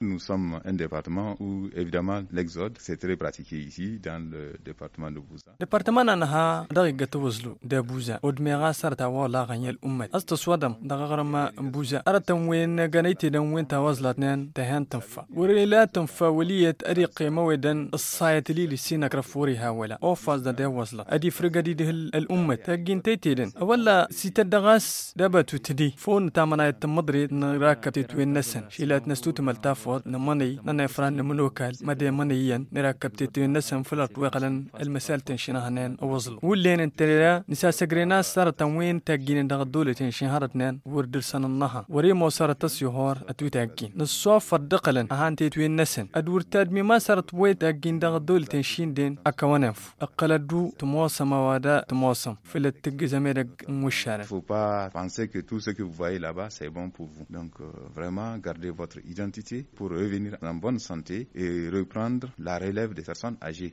Nous sommes un département où, évidemment, l'exode, c'est très pratiqué ici, dans le département de Bouza. Département أنها دقيقة توزلو ده بوزا ودميغا سرتا ولا غني الأمة أستصودم دغرما بوزا أرتم وين جنيتي دم وين توزلتنين تهان تنفى وريلا تنفى ولية أريق مودا الصايت لي لسينا كرفوري هاولا أوفاز ده وزلت أدي فرقدي ده الأمة تجين تيتيدن ولا سيتدغاس دبتو تدي فون تامنا يتمضري نراكب تتوين نسن شيلات نستوت ملتافوت نماني نفران نملوكال مدي منيين نراكب تتوين نسن فلات وقلا المسال تنشينا هنين وزل ولين انتلا نسا سجرينا صار تموين تاجين دغدولة تنشين هارتنين وردرسن النها وريمو صار تسيهار أتوي تاجين نصوف فردقلا أهان تتوين نسن أدور تادمي ما صارت وي تاجين دغدولة تنشين دين أكوانف أقلدو تموسم وادا تموسم في التجزميرك مشارع. Faut pas penser que tout ce que vous voyez là-bas c'est bon pour vous. Donc vraiment gardez votre identité pour revenir en bonne santé et reprendre la relève des personnes âgées.